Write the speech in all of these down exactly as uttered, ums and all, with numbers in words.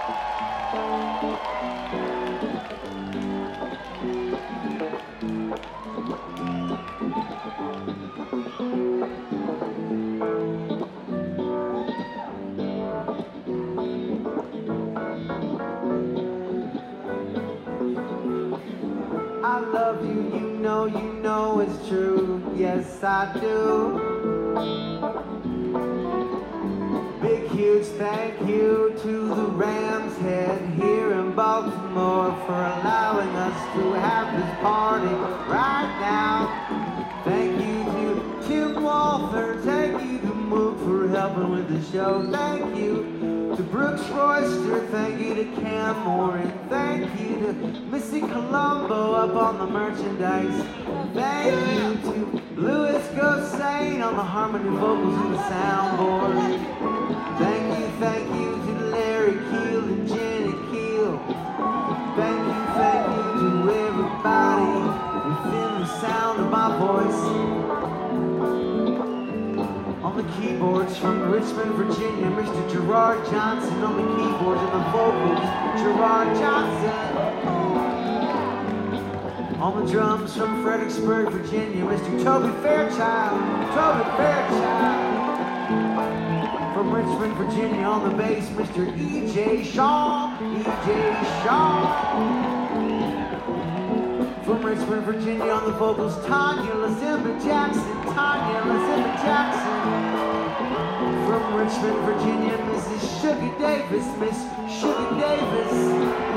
I love you, you know, you know it's true. Yes, I do. Big, huge thank you to the Rams Head here in Baltimore for allowing us to have this party right now. Thank you to Tim Walther, thank you to Mook for helping with the show. Thank you to Brooks Royster, thank you to Cam Moore, and thank you to Missy Colombo up on the merchandise. Thank you to Louis Gossane on the harmony vocals and the soundboard. Thank you, thank you to Larry Keel and Jenny Keel. Thank you, thank you to everybody within the sound of my voice. On the keyboards from Richmond, Virginia, Mister Gerard Johnson. On the keyboards and the vocals, Gerard Johnson. On the drums from Fredericksburg, Virginia, Mister Toby Fairchild. Toby Fairchild. From Richmond, Virginia, on the bass, Mister E J Shaw. E J Shaw. From Richmond, Virginia, on the vocals, Tanya Lazimba Jackson. Tanya Lazimba Jackson. From Richmond, Virginia, Missus Sugar Davis. Miss Sugar Davis.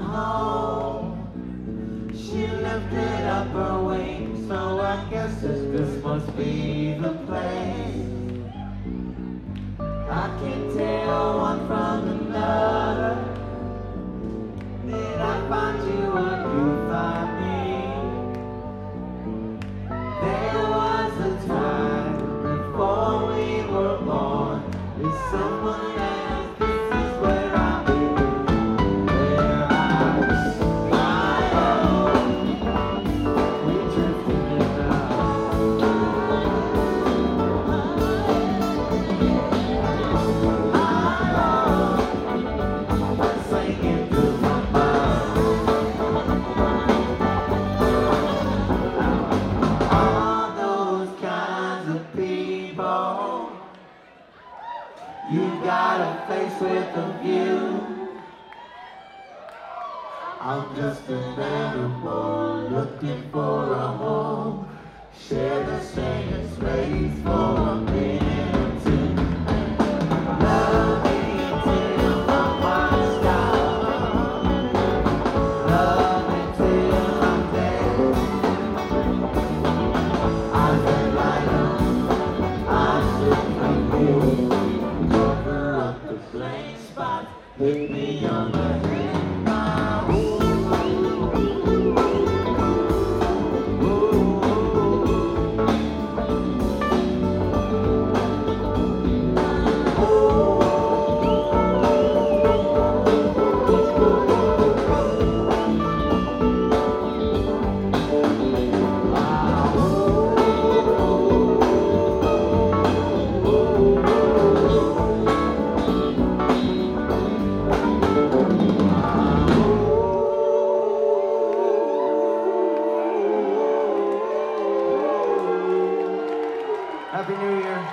home. She lifted up her wings, so I guess this, this must be the place. I can tell one from another. Did I find you or you find me? There was a time before we were born. Is someone else? This is where I begin. Where I fly home. We drifted in the singing through my mind. All those kinds of people. You got a face with a view. I'm just an animal looking for a home. Share the same space for a minute to love me until I'm washed out. Love me till I'm dead. I feel like I should from you. Cover up the blank spot. Hit me on the head now. Happy New Year.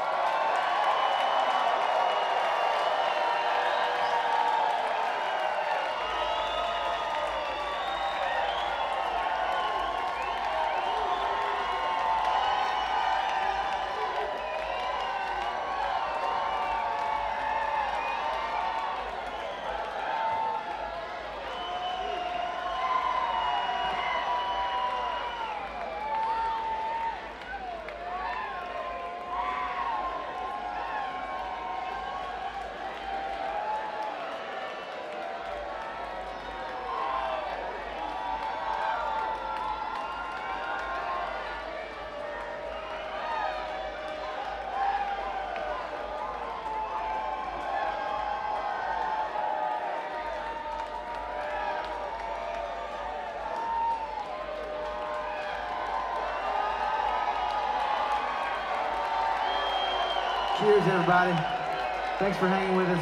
Cheers, everybody. Thanks for hanging with us.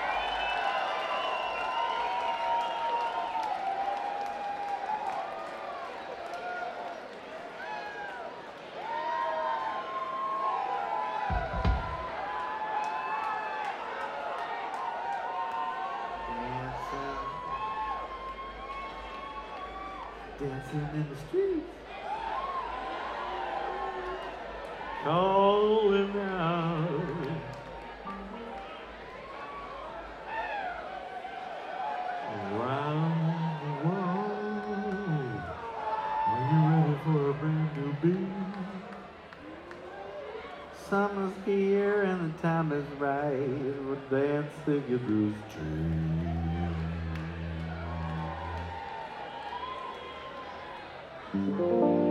Dancing, dancing in the streets. Calling out. Around the world. Are you ready for a brand new beat? Summer's here and the time is right. We're dancing through the streets.